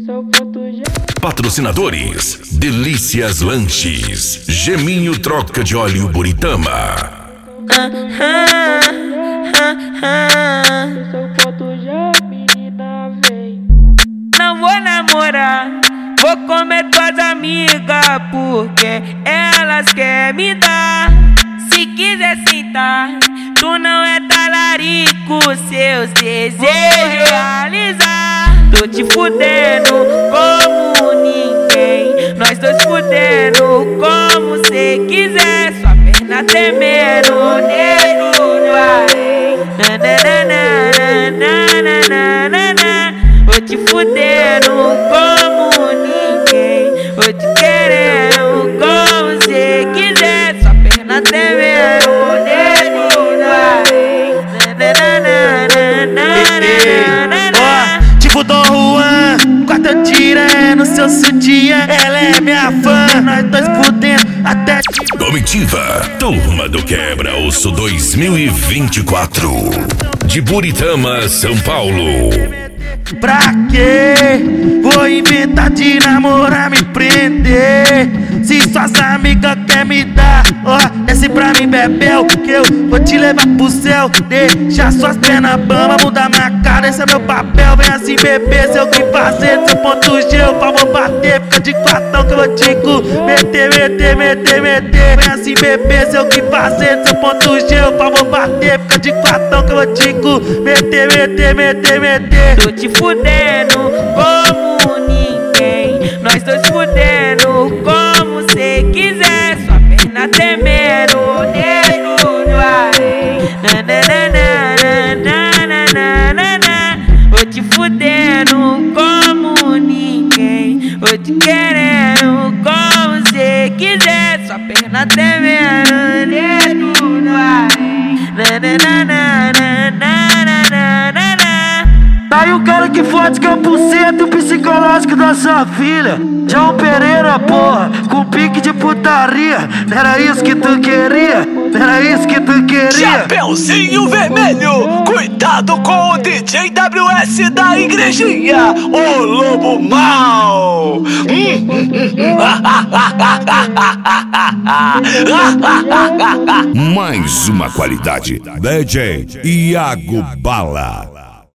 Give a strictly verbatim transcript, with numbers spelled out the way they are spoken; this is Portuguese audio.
Patrocinadores: Delícias Lanches, Geminho Troca de Óleo Buritama. Ah, ah, ah, ah. Não vou namorar, vou comer tuas amigas, porque elas querem me dar. Se quiser sentar, tu não é talarico, seus desejos realizar. Tô te fudendo como ninguém, nós dois fudendo como cê quiser. Sua perna tremendo, nego no arém. Nananana, vou te fudendo como ninguém, vou te querendo como cê quiser. Sua perna tremendo, nego no arém. Tipo Dom Juan, quarta tira no seu sutiã. Ela é minha fã, nós dois fudendo até te... Comitiva Turma do Quebra-Osso dois mil e vinte e quatro, de Buritama, São Paulo. Pra quê? Vou inventar de namorar, me prender. Se suas amigas quer me dar, ó, desce pra mim, bebel, que eu vou te levar pro céu. Deixa suas pernas bamba, mudar minha cara, esse é meu papel. Vem assim, bebê, se eu que fazer seu ponto G, eu pau vou bater. Fica de quatão que eu vou te meter, meter, meter, meter. Vem assim, bebê, se eu que fazer seu ponto G, eu pau vou bater. Fica de quatão que eu vou te meter, meter, meter, meter. Tô te fudendo como ninguém, nós dois fudendo como cê quiser. Sua perna tremendo, nego no arém. Nananana, vou te fudendo como ninguém, vou te querendo como cê quiser. Sua perna tremendo, nego no arém. Tá aí o cara que fode que é o porcento psicológico da sua filha. João Pereira, porra, com pique de putaria. Não era isso que tu queria? Não era isso que tu queria? Chapeuzinho Vermelho, cuidado com o D J W S da igrejinha, o Lobo Mal. Mais uma qualidade: D J Iago Bala.